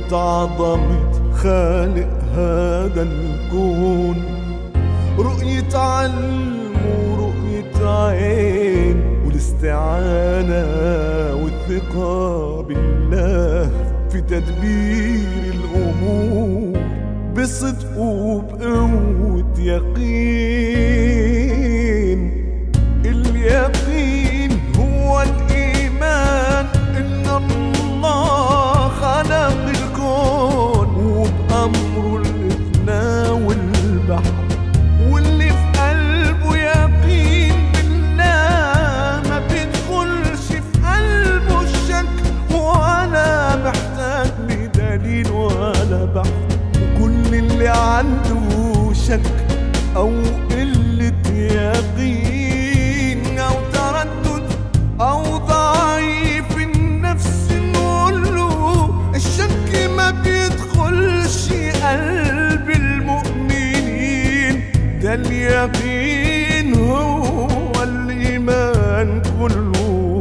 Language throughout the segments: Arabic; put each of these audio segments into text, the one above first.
عظمة خالق هذا الكون، رؤية علم ورؤية عين والاستعانة والثقة بالله في تدبير الأمور بصدق وبقوة يقين. اليقين هو الإيمان إن الله خلق الكون وبأمره الإثناء والبحر، واللي في قلبه يقين بالله ما بيدخلش في قلبه الشك ولا محتاج لدليل ولا بحث. وكل اللي عنده شك أو قلة يقين أو تردد أو ضعيف النفس نقول له الشك ما بيدخلش قلب المؤمنين. ده اليقين هو الإيمان كله.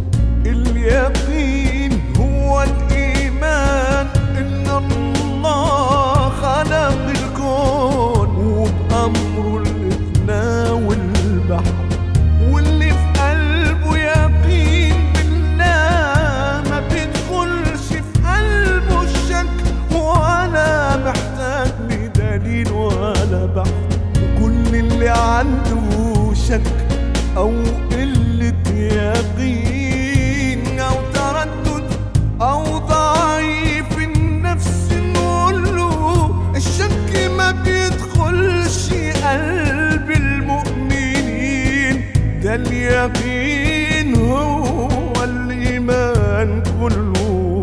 اليقين هو الإيمان إن الله خلق الكون وبأمره الإثناء والبحر، واللي في قلبه يقين بالله ما بيدخلش في قلبه الشك ولا محتاج لدليل ولا بحث. وكل اللي عنده شك أو قلة يقين أو تردد أو ضعيف النفس نقول له الشك ما بيدخلش قلب المؤمنين. ده اليقين هو الإيمان كله.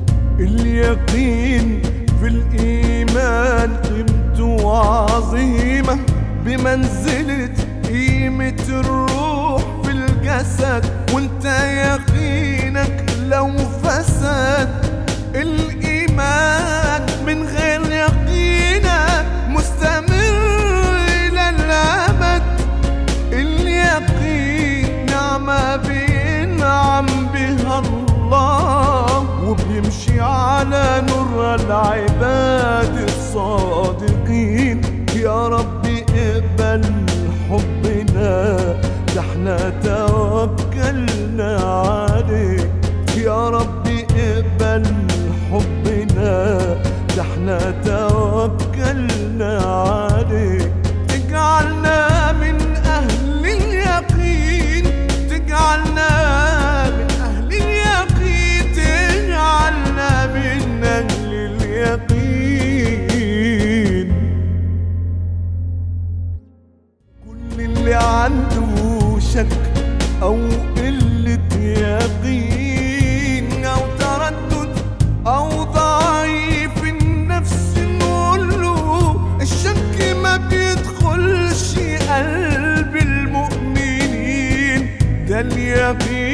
اليقين في الإيمان قيمته عظيمة بمنزلة قيمة الروح في الجسد، وانت يقينك لو فسد الإيمان من غير يقينك مستمر إلى الأبد. اليقين نعمة بينعم بها الله وبيمشي على نور العباد الصادقين. يا ربي اقبل حبنا ده احنا توكلنا عليك. يا ربي اقبل حبنا ده احنا توكلنا عليك. تجعلنا من أهل اليقين، تجعلنا من أهل اليقين، تجعلنا من أهل اليقين. كل اللي عنده شك أو قلة يقين أو تردد أو ضعيف النفس نقول له الشك ما بيدخلش قلب المؤمنين. ده اليقين